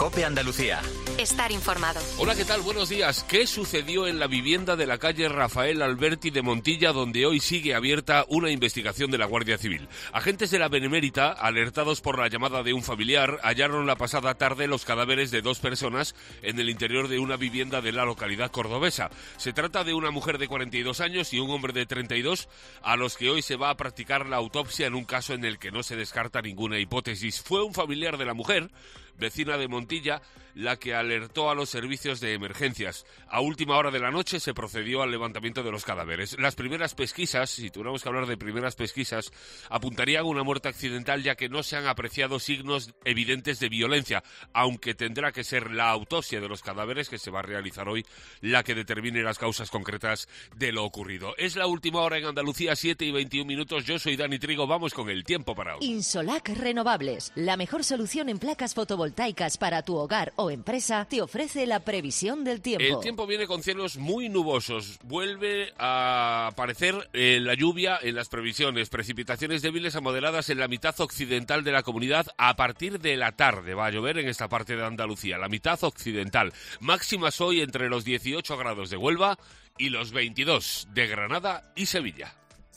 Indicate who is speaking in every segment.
Speaker 1: COPE Andalucía.
Speaker 2: Estar informado.
Speaker 3: Hola, ¿qué tal? Buenos días. ¿Qué sucedió en la vivienda de la calle Rafael Alberti de Montilla, donde hoy sigue abierta una investigación de la Guardia Civil? Agentes de la Benemérita, alertados por la llamada de un familiar, hallaron la pasada tarde los cadáveres de 2 personas en el interior de una vivienda de la localidad cordobesa. Se trata de una mujer de 42 años y un hombre de 32, a los que hoy se va a practicar la autopsia en un caso en el que no se descarta ninguna hipótesis. Fue un familiar de la mujer, vecina de Montilla, la que alertó a los servicios de emergencias. A última hora de la noche se procedió al levantamiento de los cadáveres. Las primeras pesquisas, si tuviéramos que hablar de primeras pesquisas, apuntarían a una muerte accidental, ya que no se han apreciado signos evidentes de violencia, aunque tendrá que ser la autopsia de los cadáveres, que se va a realizar hoy, la que determine las causas concretas de lo ocurrido. Es la última hora en Andalucía, 7:21. Yo soy Dani Trigo, vamos con el tiempo para hoy.
Speaker 4: Insolac Renovables, la mejor solución en placas fotovoltaicas para tu hogar o empresa, te ofrece la previsión del tiempo.
Speaker 3: El tiempo viene con cielos muy nubosos. Vuelve a aparecer la lluvia en las previsiones. Precipitaciones débiles a moderadas en la mitad occidental de la comunidad a partir de la tarde. Va a llover en esta parte de Andalucía, la mitad occidental. Máximas hoy entre los 18 grados de Huelva y los 22 de Granada y Sevilla.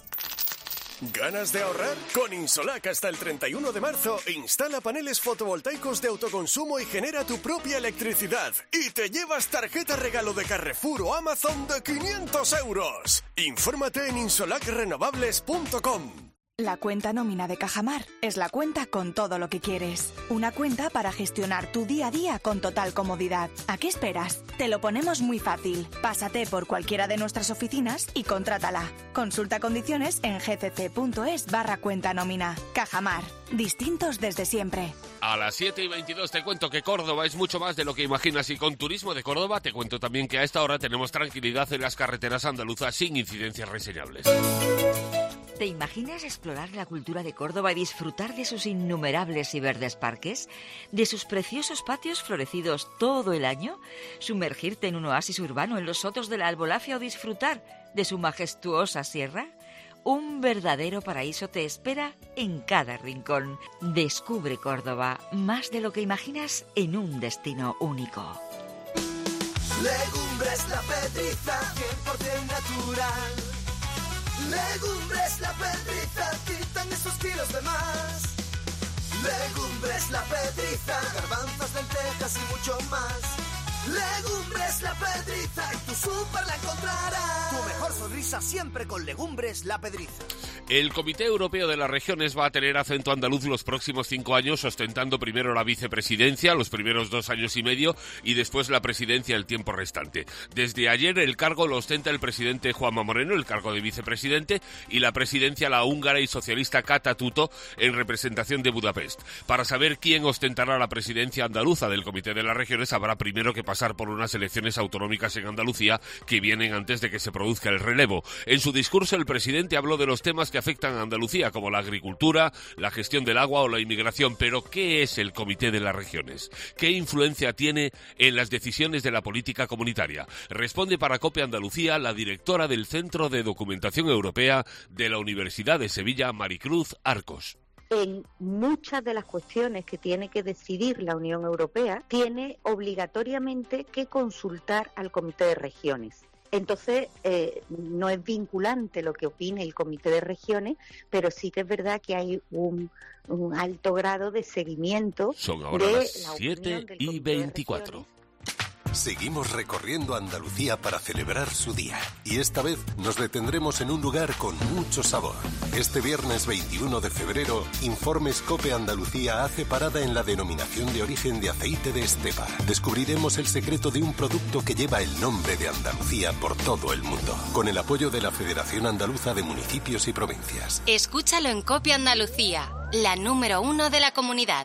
Speaker 5: ¿Ganas de ahorrar? Con Insolac hasta el 31 de marzo, instala paneles fotovoltaicos de autoconsumo y genera tu propia electricidad. Y te llevas tarjeta regalo de Carrefour o Amazon de 500 euros. Infórmate en insolacrenovables.com.
Speaker 6: La cuenta nómina de Cajamar es la cuenta con todo lo que quieres. Una cuenta para gestionar tu día a día con total comodidad. ¿A qué esperas? Te lo ponemos muy fácil. Pásate por cualquiera de nuestras oficinas y contrátala. Consulta condiciones en gcc.es/cuenta nómina. Cajamar. Distintos desde siempre.
Speaker 3: A las 7:22 te cuento que Córdoba es mucho más de lo que imaginas, y con Turismo de Córdoba te cuento también que a esta hora tenemos tranquilidad en las carreteras andaluzas sin incidencias reseñables.
Speaker 7: ¿Te imaginas explorar la cultura de Córdoba y disfrutar de sus innumerables y verdes parques? ¿De sus preciosos patios florecidos todo el año? ¿Sumergirte en un oasis urbano en los sotos de la Albolafia o disfrutar de su majestuosa sierra? Un verdadero paraíso te espera en cada rincón. Descubre Córdoba, más de lo que imaginas, en un destino único.
Speaker 8: Legumbres La Pedriza, 100% natural. Legumbres La Pedriza, quitan esos kilos de más. Legumbres La Pedriza, garbanzos, lentejas y mucho más. Legumbres La Pedriza, en tu súper la encontrarás. Tu mejor sonrisa siempre con Legumbres La Pedriza.
Speaker 3: El Comité Europeo de las Regiones va a tener acento andaluz los próximos 5 años, ostentando primero la vicepresidencia, los primeros 2 años y medio, y después la presidencia el tiempo restante. Desde ayer el cargo lo ostenta el presidente Juanma Moreno, el cargo de vicepresidente, y la presidencia la húngara y socialista Kata Tuto, en representación de Budapest. Para saber quién ostentará la presidencia andaluza del Comité de las Regiones, habrá primero que pasar por unas elecciones autonómicas en Andalucía que vienen antes de que se produzca el relevo. En su discurso el presidente habló de los temas que afectan a Andalucía, como la agricultura, la gestión del agua o la inmigración. Pero ¿qué es el Comité de las Regiones? ¿Qué influencia tiene en las decisiones de la política comunitaria? Responde para COPE Andalucía la directora del Centro de Documentación Europea de la Universidad de Sevilla, Maricruz Arcos.
Speaker 9: En muchas de las cuestiones que tiene que decidir la Unión Europea, tiene obligatoriamente que consultar al Comité de Regiones. Entonces, no es vinculante lo que opine el Comité de Regiones, pero sí que es verdad que hay un alto grado de seguimiento.
Speaker 3: Son ahora las 7:24.
Speaker 5: Seguimos recorriendo Andalucía para celebrar su día. Y esta vez nos detendremos en un lugar con mucho sabor. Este viernes 21 de febrero, Informes COPE Andalucía hace parada en la denominación de origen de aceite de Estepa. Descubriremos el secreto de un producto que lleva el nombre de Andalucía por todo el mundo, con el apoyo de la Federación Andaluza de Municipios y Provincias.
Speaker 2: Escúchalo en COPE Andalucía, la número 1 de la comunidad.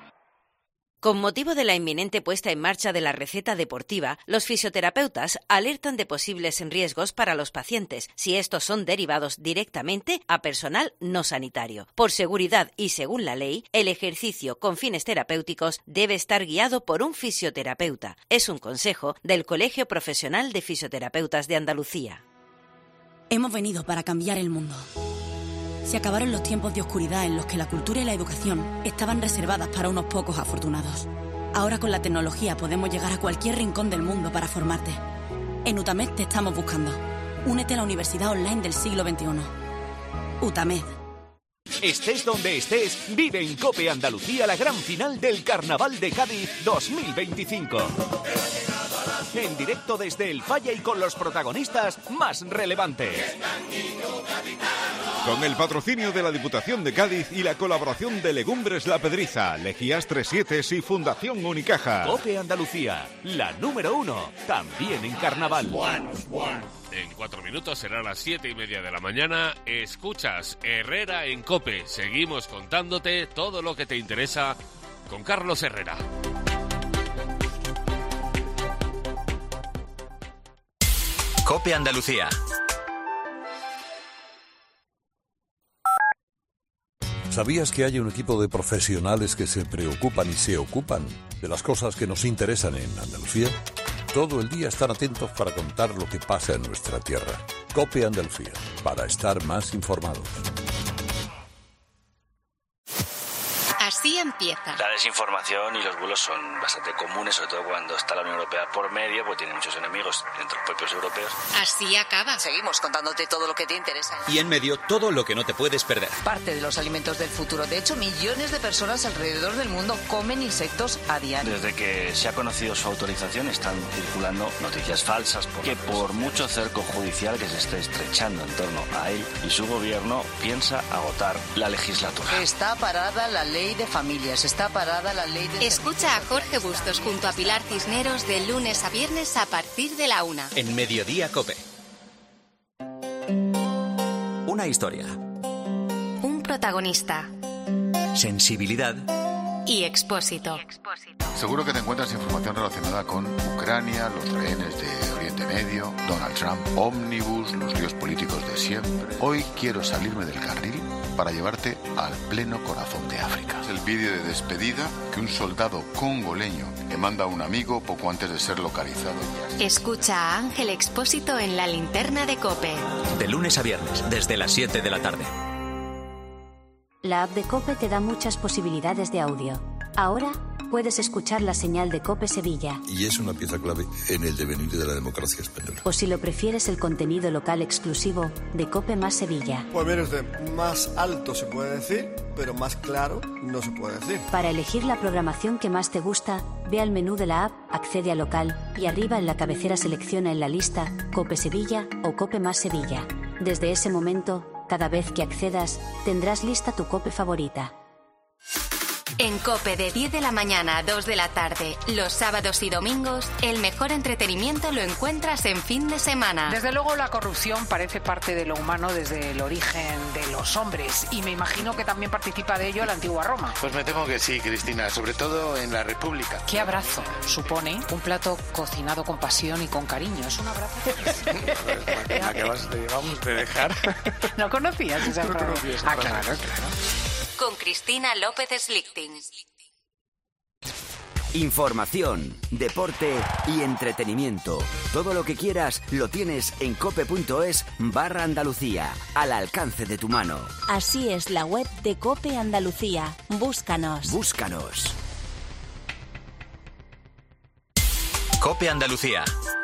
Speaker 4: Con motivo de la inminente puesta en marcha de la receta deportiva, los fisioterapeutas alertan de posibles riesgos para los pacientes si estos son derivados directamente a personal no sanitario. Por seguridad y según la ley, el ejercicio con fines terapéuticos debe estar guiado por un fisioterapeuta. Es un consejo del Colegio Profesional de Fisioterapeutas de Andalucía.
Speaker 10: Hemos venido para cambiar el mundo. Se acabaron los tiempos de oscuridad en los que la cultura y la educación estaban reservadas para unos pocos afortunados. Ahora con la tecnología podemos llegar a cualquier rincón del mundo para formarte. En UTAMED te estamos buscando. Únete a la universidad online del siglo XXI. UTAMED.
Speaker 1: Estés donde estés, vive en COPE Andalucía la gran final del Carnaval de Cádiz 2025. En directo desde el Falla y con los protagonistas más relevantes.
Speaker 11: Con el patrocinio de la Diputación de Cádiz y la colaboración de Legumbres La Pedriza, Lejías 37 y Fundación Unicaja.
Speaker 1: COPE Andalucía, la número 1, también en Carnaval.
Speaker 3: En 4 minutos será las 7:30 de la mañana. Escuchas Herrera en COPE. Seguimos contándote todo lo que te interesa con Carlos Herrera.
Speaker 12: COPE Andalucía.
Speaker 13: ¿Sabías que hay un equipo de profesionales que se preocupan y se ocupan de las cosas que nos interesan en Andalucía? Todo el día están atentos para contar lo que pasa en nuestra tierra. COPE Andalucía, para estar más informados.
Speaker 2: Así empieza.
Speaker 14: La desinformación y los bulos son bastante comunes, sobre todo cuando está la Unión Europea por medio, pues tiene muchos enemigos entre los propios europeos.
Speaker 2: Así acaba.
Speaker 15: Seguimos contándote todo lo que te interesa.
Speaker 12: Y en medio, todo lo que no te puedes perder.
Speaker 15: Parte de los alimentos del futuro. De hecho, millones de personas alrededor del mundo comen insectos a diario.
Speaker 14: Desde que se ha conocido su autorización están circulando noticias falsas porque por mucho cerco judicial que se esté estrechando en torno a él y su gobierno piensa agotar la legislatura.
Speaker 15: Está parada la ley de familias, está parada la ley de...
Speaker 2: Escucha a Jorge Bustos junto a Pilar Cisneros de lunes a viernes a partir de la 1.
Speaker 12: En Mediodía COPE. Una historia.
Speaker 2: Un protagonista.
Speaker 12: Sensibilidad.
Speaker 2: Y Expósito.
Speaker 16: Seguro que te encuentras información relacionada con Ucrania, los rehenes de Oriente Medio, Donald Trump, Omnibus, los líos políticos de siempre. Hoy quiero salirme del carril para llevarte al pleno corazón de África. Es el vídeo de despedida que un soldado congoleño le manda a un amigo poco antes de ser localizado.
Speaker 2: Escucha a Ángel Expósito en La Linterna de COPE.
Speaker 12: De lunes a viernes, desde las 7 de la tarde.
Speaker 17: La app de COPE te da muchas posibilidades de audio. Ahora puedes escuchar la señal de COPE Sevilla.
Speaker 13: Y es una pieza clave en el devenir de la democracia española.
Speaker 17: O si lo prefieres, el contenido local exclusivo de COPE más Sevilla.
Speaker 18: Pues mire usted, más alto se puede decir, pero más claro no se puede decir.
Speaker 17: Para elegir la programación que más te gusta, ve al menú de la app, accede a local y arriba en la cabecera selecciona en la lista COPE Sevilla o COPE más Sevilla. Desde ese momento, cada vez que accedas, tendrás lista tu COPE favorita.
Speaker 2: En COPE de 10 de la mañana a 2 de la tarde, los sábados y domingos, el mejor entretenimiento lo encuentras en fin de semana.
Speaker 19: Desde luego la corrupción parece parte de lo humano desde el origen de los hombres y me imagino que también participa de ello la antigua Roma.
Speaker 20: Pues me temo que sí, Cristina, sobre todo en la República.
Speaker 19: ¿Qué abrazo supone un plato cocinado con pasión y con cariño? Es un abrazo.
Speaker 20: Acabas de dejar.
Speaker 19: ¿No conocías esa frase?
Speaker 20: Claro, claro.
Speaker 2: Con Cristina López Slichting.
Speaker 12: Información, deporte y entretenimiento. Todo lo que quieras lo tienes en cope.es/Andalucía, al alcance de tu mano.
Speaker 17: Así es la web de COPE Andalucía. Búscanos.
Speaker 12: Búscanos. COPE Andalucía.